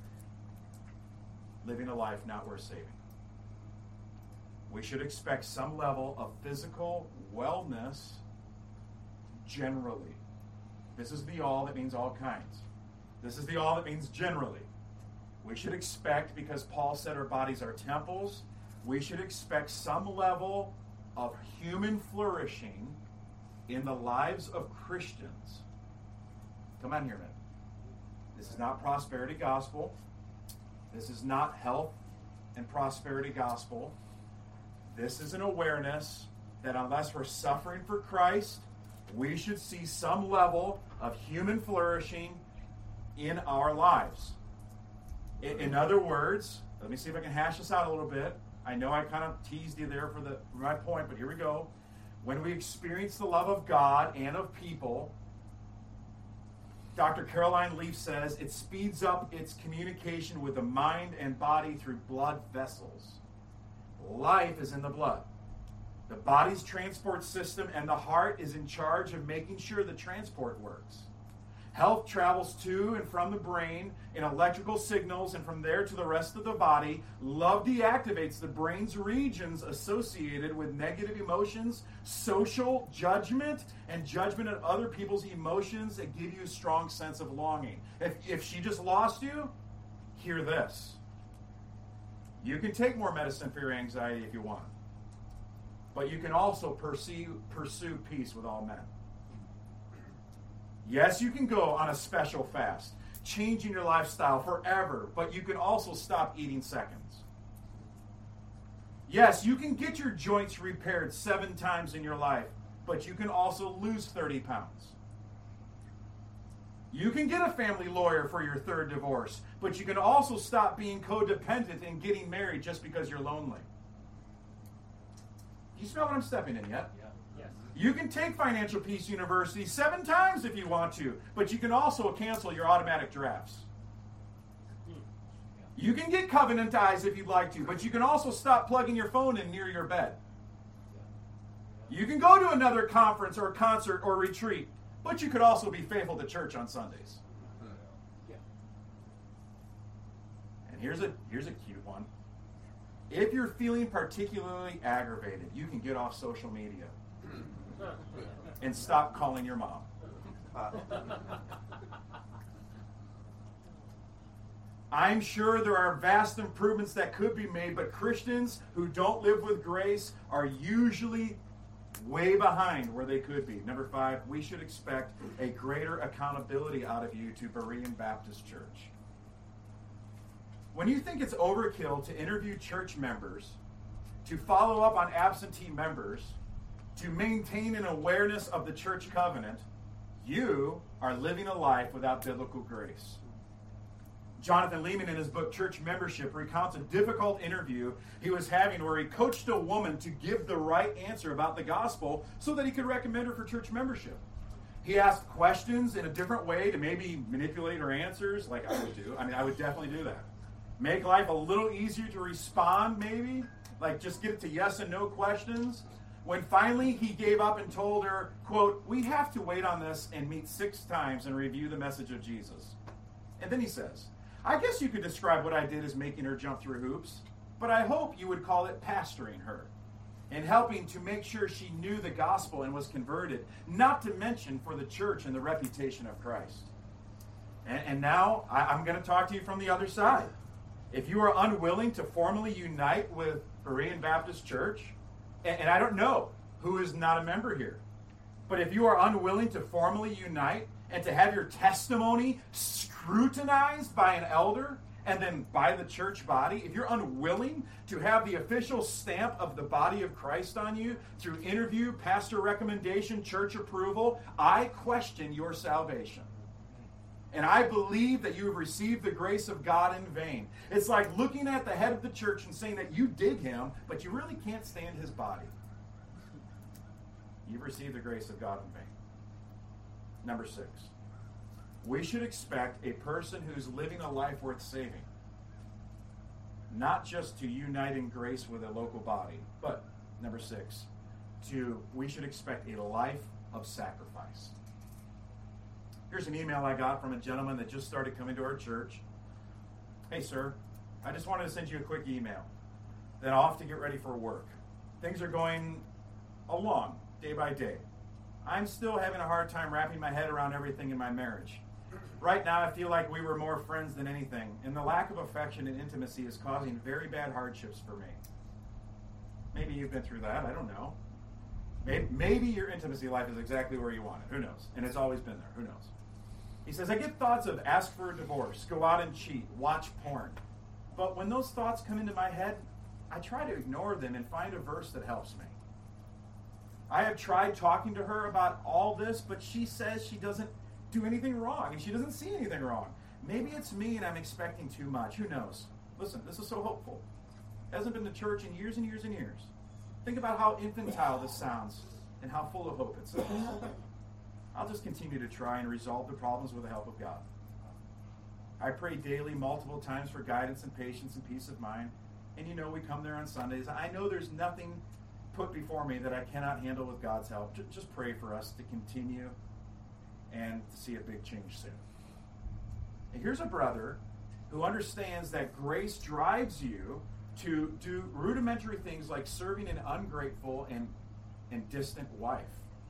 living a life not worth saving. We should expect some level of physical wellness generally. This is the all that means all kinds. This is the all that means generally. We should expect, because Paul said our bodies are temples, we should expect some level of human flourishing in the lives of Christians. Come on here, man. This is not prosperity gospel. This is not health and prosperity gospel. This is an awareness that unless we're suffering for Christ, we should see some level of human flourishing in our lives. In other words, let me see if I can hash this out a little bit. I know I kind of teased you there for my point, but here we go. When we experience the love of God and of people, Dr. Caroline Leaf says it speeds up its communication with the mind and body through blood vessels. Life is in the blood. The body's transport system and the heart is in charge of making sure the transport works. Health travels to and from the brain in electrical signals, and from there to the rest of the body. Love deactivates the brain's regions associated with negative emotions, social judgment, and judgment of other people's emotions that give you a strong sense of longing. If she just lost you, hear this. You can take more medicine for your anxiety if you want, but you can also pursue peace with all men. Yes, you can go on a special fast, changing your lifestyle forever, but you can also stop eating seconds. Yes, you can get your joints repaired 7 times in your life, but you can also lose 30 pounds. You can get a family lawyer for your 3rd divorce, but you can also stop being codependent and getting married just because you're lonely. Do you smell what I'm stepping in yet? You can take Financial Peace University 7 times if you want to, but you can also cancel your automatic drafts. You can get Covenant Eyes if you'd like to, but you can also stop plugging your phone in near your bed. You can go to another conference or concert or retreat, but you could also be faithful to church on Sundays. And here's a cute one. If you're feeling particularly aggravated, you can get off social media and stop calling your mom. I'm sure there are vast improvements that could be made, but Christians who don't live with grace are usually way behind where they could be. Number 5, we should expect a greater accountability out of you to Berean Baptist Church. When you think it's overkill to interview church members, to follow up on absentee members, to maintain an awareness of the church covenant, you are living a life without biblical grace. Jonathan Lehman, in his book Church Membership, recounts a difficult interview he was having where he coached a woman to give the right answer about the gospel so that he could recommend her for church membership. He asked questions in a different way to maybe manipulate her answers, like I would do. I would definitely do that. Make life a little easier to respond, maybe. like just get it to yes and no questions. When finally he gave up and told her, quote, we have to wait on this and meet 6 times and review the message of Jesus. And then he says, I guess you could describe what I did as making her jump through hoops, but I hope you would call it pastoring her and helping to make sure she knew the gospel and was converted, not to mention for the church and the reputation of Christ. And now I'm going to talk to you from the other side. If you are unwilling to formally unite with Berean Baptist Church, and I don't know who is not a member here, but if you are unwilling to formally unite and to have your testimony scrutinized by an elder and then by the church body, if you're unwilling to have the official stamp of the body of Christ on you through interview, pastor recommendation, church approval, I question your salvation. And I believe that you have received the grace of God in vain. It's like looking at the head of the church and saying that you dig him, but you really can't stand his body. You've received the grace of God in vain. Number 6. We should expect a person who's living a life worth saving, not just to unite in grace with a local body, but, number 6, we should expect a life of sacrifice. Here's an email I got from a gentleman that just started coming to our church. Hey, sir, I just wanted to send you a quick email. Then off to get ready for work. Things are going along day by day. I'm still having a hard time wrapping my head around everything in my marriage. Right now, I feel like we were more friends than anything, and the lack of affection and intimacy is causing very bad hardships for me. Maybe you've been through that. I don't know. Maybe your intimacy life is exactly where you want it. Who knows? And it's always been there. Who knows? He says, I get thoughts of ask for a divorce, go out and cheat, watch porn. But when those thoughts come into my head, I try to ignore them and find a verse that helps me. I have tried talking to her about all this, but she says she doesn't do anything wrong, and she doesn't see anything wrong. Maybe it's me and I'm expecting too much. Who knows? Listen, this is so hopeful. Hasn't been to church in years and years and years. Think about how infantile this sounds and how full of hope it sounds. I'll just continue to try and resolve the problems with the help of God. I pray daily, multiple times for guidance and patience and peace of mind. And you know, we come there on Sundays. I know there's nothing put before me that I cannot handle with God's help. Just pray for us to continue and to see a big change soon. And here's a brother who understands that grace drives you to do rudimentary things like serving an ungrateful and distant wife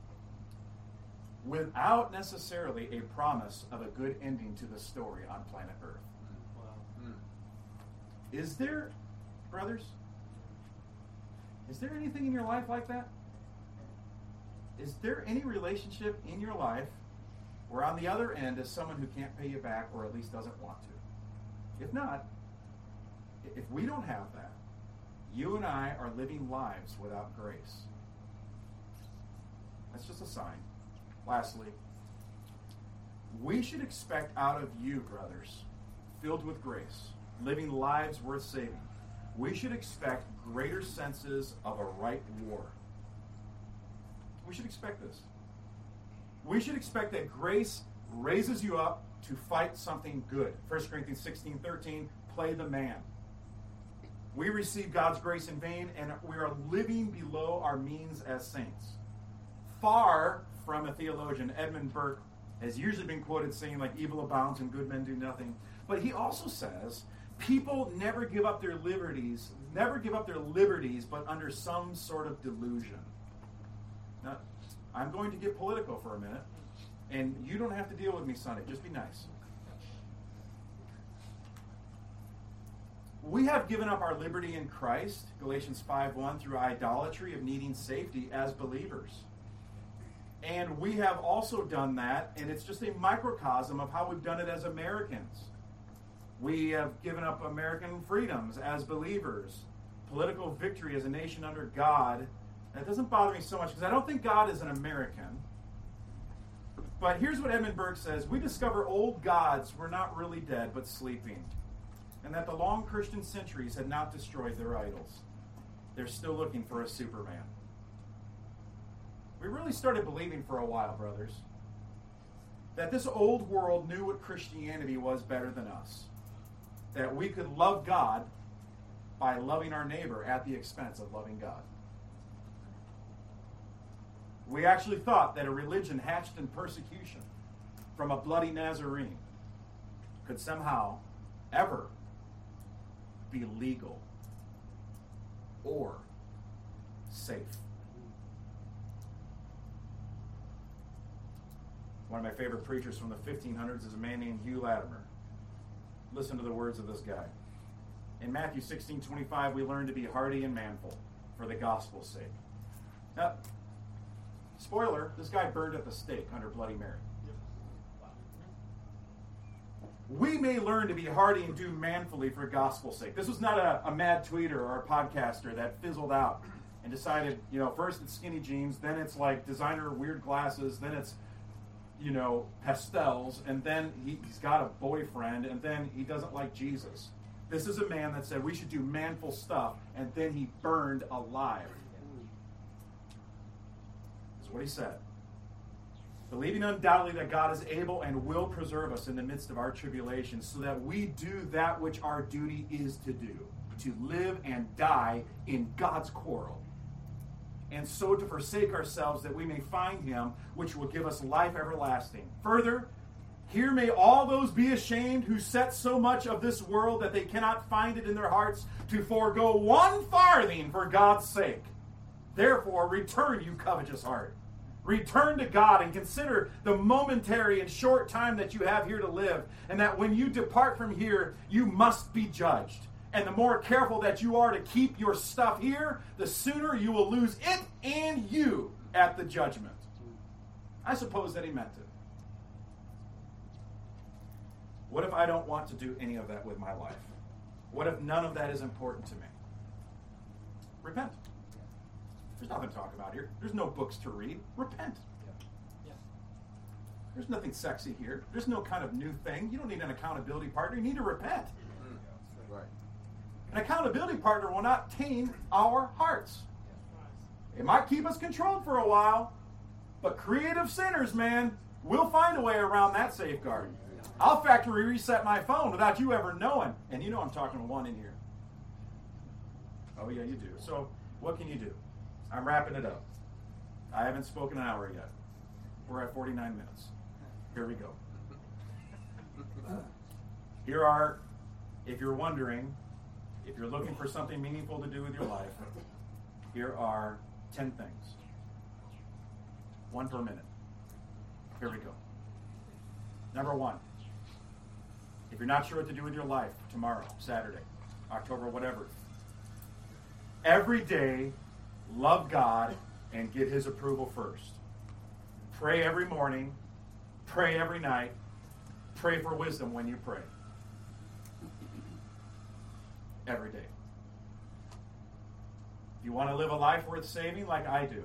without necessarily a promise of a good ending to the story on planet Earth. Wow. Is there, brothers, is there anything in your life like that? Is there any relationship in your life where on the other end is someone who can't pay you back or at least doesn't want to? If not, if we don't have that, you and I are living lives without grace. That's just a sign. Lastly, we should expect out of you, brothers, filled with grace, living lives worth saving, we should expect greater senses of a right war. We should expect this. We should expect that grace raises you up to fight something good. 1 Corinthians 16:13, play the man. We receive God's grace in vain, and we are living below our means as saints. Far from a theologian, Edmund Burke has usually been quoted saying, like, evil abounds and good men do nothing. But he also says, people never give up their liberties, but under some sort of delusion. Now, I'm going to get political for a minute, and you don't have to deal with me Sunday. Just be nice. We have given up our liberty in Christ, Galatians 5:1, through idolatry of needing safety as believers. And we have also done that, and it's just a microcosm of how we've done it as Americans. We have given up American freedoms as believers, political victory as a nation under God. That doesn't bother me so much because I don't think God is an American. But here's what Edmund Burke says. We discover old gods were not really dead but sleeping, and that the long Christian centuries had not destroyed their idols. They're still looking for a Superman. We really started believing for a while, brothers, that this old world knew what Christianity was better than us. That we could love God by loving our neighbor at the expense of loving God. We actually thought that a religion hatched in persecution from a bloody Nazarene could somehow ever be legal or safe. One of my favorite preachers from the 1500s is a man named Hugh Latimer. Listen to the words of this guy. In Matthew 16:25, we learn to be hardy and manful for the gospel's sake. Now, spoiler, this guy burned at the stake under Bloody Mary. We may learn to be hardy and do manfully for gospel's sake. This was not a mad tweeter or a podcaster that fizzled out and decided, first it's skinny jeans, then it's like designer weird glasses, then it's, pastels, and then he's got a boyfriend, and then he doesn't like Jesus. This is a man that said we should do manful stuff, and then he burned alive. This is what he said. Believing undoubtedly that God is able and will preserve us in the midst of our tribulation, so that we do that which our duty is to do, to live and die in God's quarrel, and so to forsake ourselves that we may find him, which will give us life everlasting. Further, here may all those be ashamed who set so much of this world that they cannot find it in their hearts to forego 1 farthing for God's sake. Therefore, return, you covetous heart. Return to God and consider the momentary and short time that you have here to live, and that when you depart from here, you must be judged. And the more careful that you are to keep your stuff here, the sooner you will lose it and you at the judgment. I suppose that he meant it. What if I don't want to do any of that with my life? What if none of that is important to me? Repent. There's nothing to talk about here. There's no books to read. Repent. There's nothing sexy here. There's no kind of new thing. You don't need an accountability partner. You need to repent. Right. An accountability partner will not tame our hearts. It might keep us controlled for a while, but creative sinners, man, will find a way around that safeguard. I'll factory reset my phone without you ever knowing. And I'm talking to one in here. Oh, yeah, you do. So what can you do? I'm wrapping it up. I haven't spoken an hour yet. We're at 49 minutes. Here we go. Here are, if you're wondering, if you're looking for something meaningful to do with your life, here are 10 things. 1 per minute. Here we go. Number 1. If you're not sure what to do with your life tomorrow, Saturday, October, whatever, every day, love God and get his approval first. Pray every morning. Pray every night. Pray for wisdom when you pray. Every day. If you want to live a life worth saving like I do,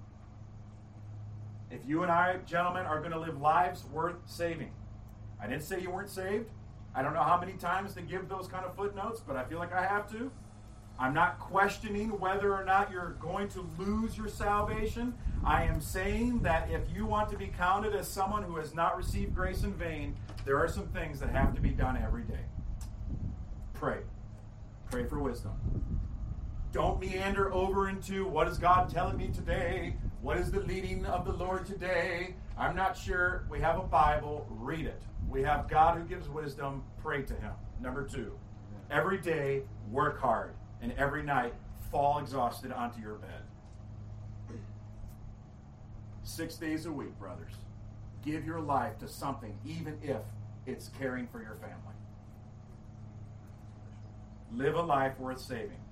if you and I, gentlemen, are going to live lives worth saving, I didn't say you weren't saved. I don't know how many times to give those kind of footnotes, but I feel like I have to. I'm not questioning whether or not you're going to lose your salvation. I am saying that if you want to be counted as someone who has not received grace in vain, there are some things that have to be done every day. Pray. Pray for wisdom. Don't meander over into what is God telling me today? What is the leading of the Lord today? I'm not sure. We have a Bible. Read it. We have God who gives wisdom. Pray to him. Number 2, every day work hard. And every night, fall exhausted onto your bed. 6 days a week, brothers. Give your life to something, even if it's caring for your family. Live a life worth saving.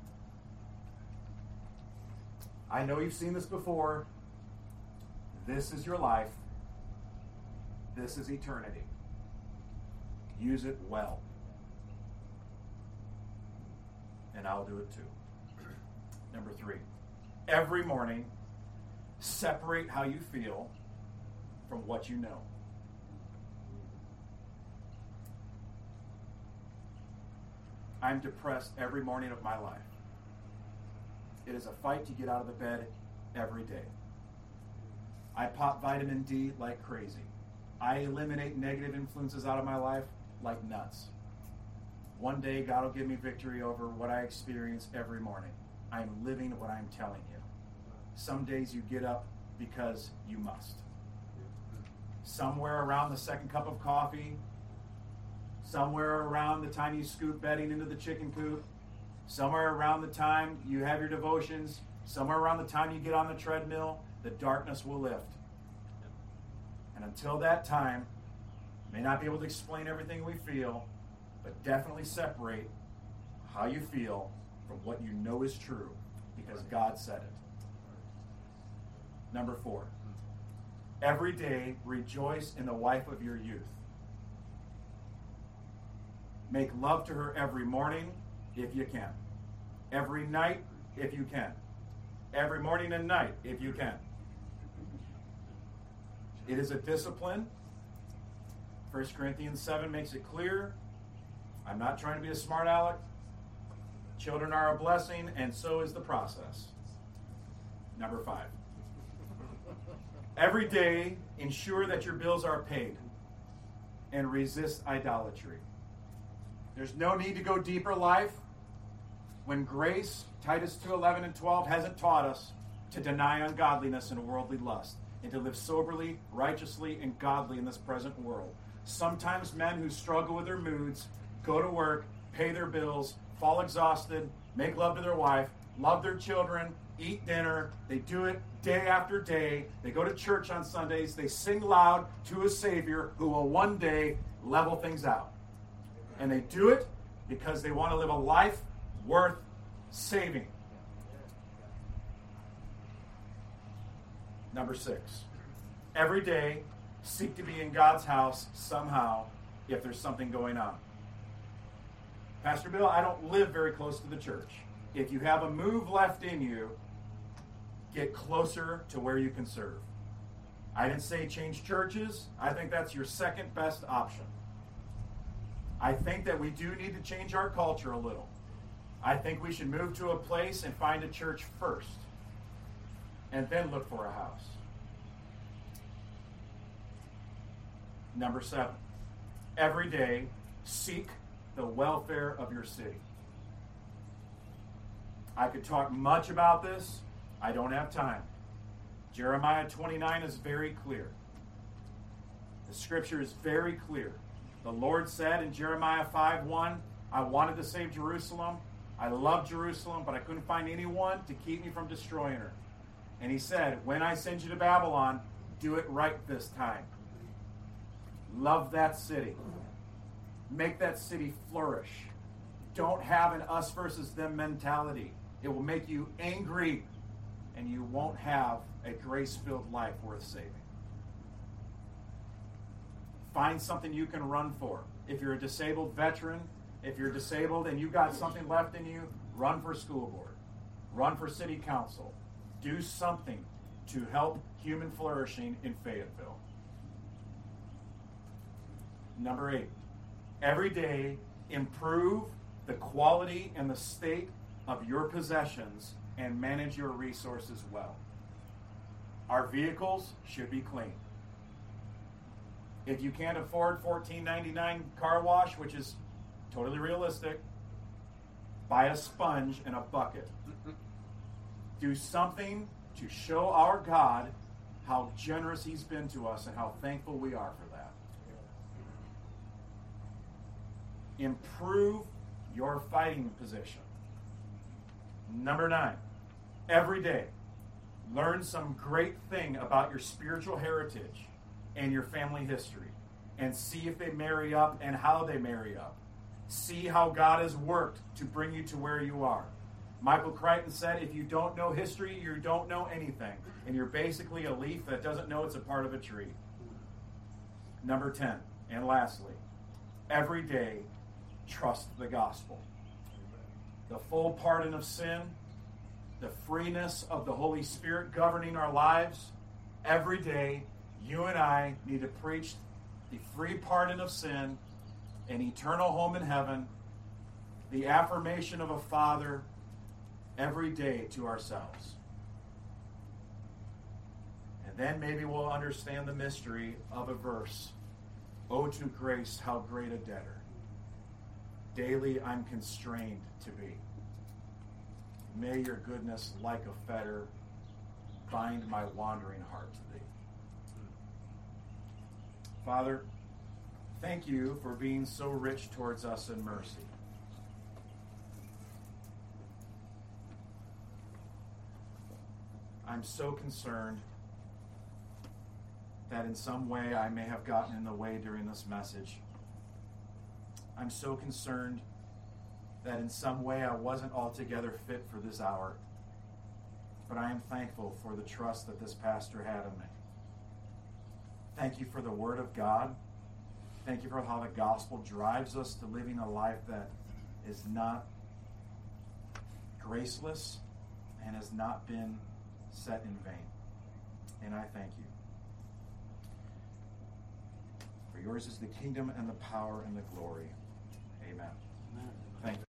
I know you've seen this before. This is your life. This is eternity. Use it well. And I'll do it too. Number 3, every morning, separate how you feel from what you know. I'm depressed every morning of my life. It is a fight to get out of the bed every day. I pop vitamin D like crazy. I eliminate negative influences out of my life like nuts. One day God will give me victory over what I experience every morning. I am living what I'm telling you. Some days you get up because you must. Somewhere around the second cup of coffee, somewhere around the time you scoop bedding into the chicken coop, somewhere around the time you have your devotions, somewhere around the time you get on the treadmill, the darkness will lift. And until that time, may not be able to explain everything we feel, but definitely separate how you feel from what you know is true, because God said it. Number 4, every day rejoice in the wife of your youth. Make love to her every morning if you can. Every night if you can. Every morning and night if you can. It is a discipline. 1 Corinthians 7 makes it clear. I'm not trying to be a smart aleck. Children are a blessing, and so is the process. Number 5. Every day, ensure that your bills are paid and resist idolatry. There's no need to go deeper life when grace, Titus 2:11 and 12, hasn't taught us to deny ungodliness and worldly lust and to live soberly, righteously, and godly in this present world. Sometimes men who struggle with their moods go to work, pay their bills, fall exhausted, make love to their wife, love their children, eat dinner. They do it day after day. They go to church on Sundays. They sing loud to a Savior who will one day level things out. And they do it because they want to live a life worth saving. Number 6, every day seek to be in God's house somehow if there's something going on. Pastor Bill, I don't live very close to the church. If you have a move left in you, get closer to where you can serve. I didn't say change churches. I think that's your second best option. I think that we do need to change our culture a little. I think we should move to a place and find a church first, and then look for a house. Number 7, every day seek the welfare of your city. I could talk much about this. I don't have time. Jeremiah 29 is very clear. The scripture is very clear. The Lord said in Jeremiah 5:1, I wanted to save Jerusalem. I love Jerusalem, but I couldn't find anyone to keep me from destroying her. And he said, when I send you to Babylon, do it right this time. Love that city. Make that city flourish. Don't have an us versus them mentality. It will make you angry, and you won't have a grace-filled life worth saving. Find something you can run for. If you're a disabled veteran, if you're disabled and you got something left in you, run for school board. Run for city council. Do something to help human flourishing in Fayetteville. Number 8, every day improve the quality and the state of your possessions and manage your resources well. Our vehicles should be clean. If you can't afford $14.99 car wash, which is totally realistic, buy a sponge and a bucket. Do something to show our God how generous He's been to us and how thankful we are for that. Improve your fighting position. Number 9, every day, learn some great thing about your spiritual heritage and your family history, and see if they marry up and how they marry up. See how God has worked to bring you to where you are. Michael Crichton said, if you don't know history, you don't know anything, and you're basically a leaf that doesn't know it's a part of a tree. Number 10, and lastly, every day, trust the gospel. The full pardon of sin, the freeness of the Holy Spirit governing our lives. Every day, you and I need to preach the free pardon of sin, an eternal home in heaven, the affirmation of a Father every day to ourselves. And then maybe we'll understand the mystery of a verse. Oh, to grace, how great a debtor. daily I'm constrained to be. May your goodness, like a fetter, bind my wandering heart to thee. Father, thank you for being so rich towards us in mercy. I'm so concerned that in some way I may have gotten in the way during this message. I'm so concerned that in some way I wasn't altogether fit for this hour. But I am thankful for the trust that this pastor had in me. Thank you for the Word of God. Thank you for how the gospel drives us to living a life that is not graceless and has not been set in vain. And I thank you. For yours is the kingdom and the power and the glory. Amen. Thank you.